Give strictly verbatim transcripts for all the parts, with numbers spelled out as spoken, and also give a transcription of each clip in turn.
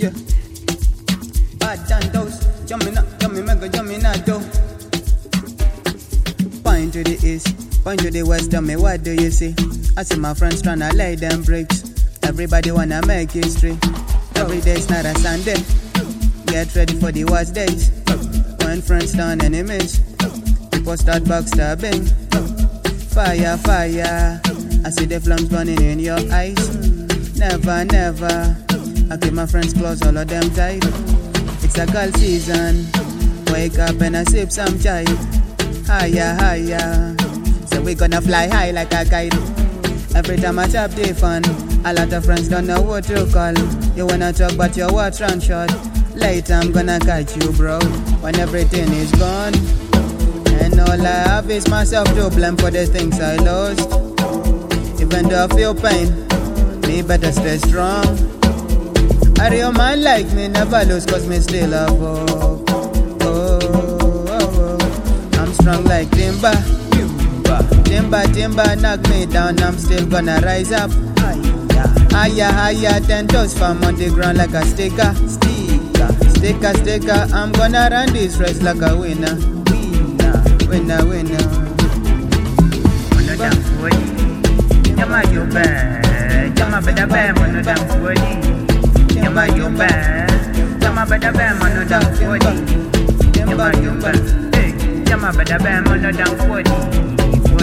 Yeah. Bad than those. Jumping up, jumping mega, jumping out though. Point to the east, point to the west, tell me what do you see? I see my friends tryna lay them bricks. Everybody wanna make history. Every day's not a Sunday. Get ready for the worst days. When friends turn enemies, people start backstabbing. Fire, fire, I see the flames burning in your eyes. Never, never, I keep my friends close, all of them tight. It's a cold season, wake up and I sip some chai. Higher, higher, so we gonna fly high like a kite. Every time I chop the fun, a lot of friends don't know what to call. You wanna talk but your words run short. Later I'm gonna catch you bro, when everything is gone. And all I have is myself to blame for the things I lost. Even though I feel pain, me better stay strong. A real man like me never lose, cause me still have hope. Oh, oh, oh. I'm strong like timber. Timber, timber, knock me down, I'm still gonna rise up. Higher, higher, ten toes from on the ground like a sticker. Sticker, sticker, I'm gonna run this race like a winner. Winner, winner. Mono dam fodi, jama jumba, jama beda ba mono dam fodi, jama jumba, jama beda ba mono dam fodi, jama jumba, hey, jama beda ba mono dam fodi.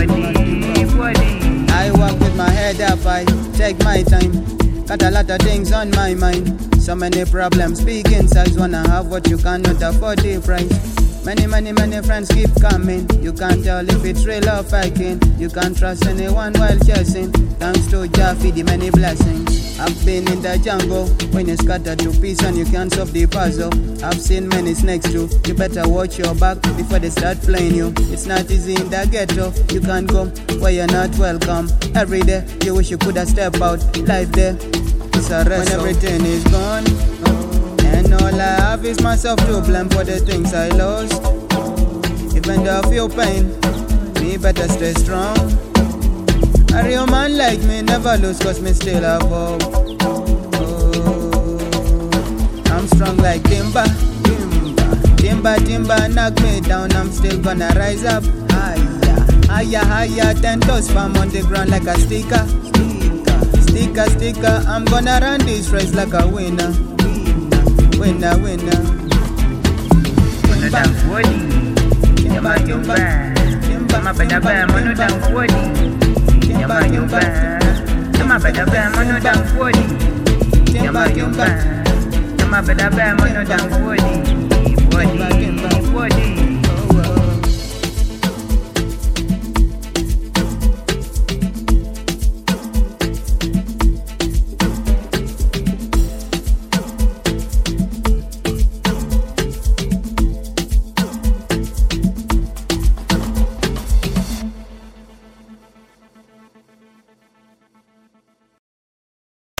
I walk with my head up, I take my time. Got a lot of things on my mind. So many problems, big insides. Wanna have what you cannot afford the price. Many, many, many friends keep coming. You can't tell if it's real or faking. You can't trust anyone while chasing. Thanks to Jah for the many blessings. I've been in the jungle when you scatter to peace and you can't solve the puzzle. I've seen many snakes too. You better watch your back before they start playing you. It's not easy in the ghetto. You can't come where you're not welcome. Every day you wish you could have stepped out. Life there, it's a rest when everything is gone. And all I have is myself to blame for the things I lost. Even though I feel pain, me better stay strong. A real man like me never lose, cause me still have hope. Oh, I'm strong like timber. Timber, timber, knock me down, I'm still gonna rise up. Higher, higher, higher, ten toes from on the ground like a sticker. Sticker, sticker, I'm gonna run this race like a winner. Winner, winner. Mono dam fodi, jama jumba, jama beda ba mono dam fodi. Jama jumba, jama beda ba mono dam fodi. Jama jumba, jama beda ba mono dam fodi. Fodi.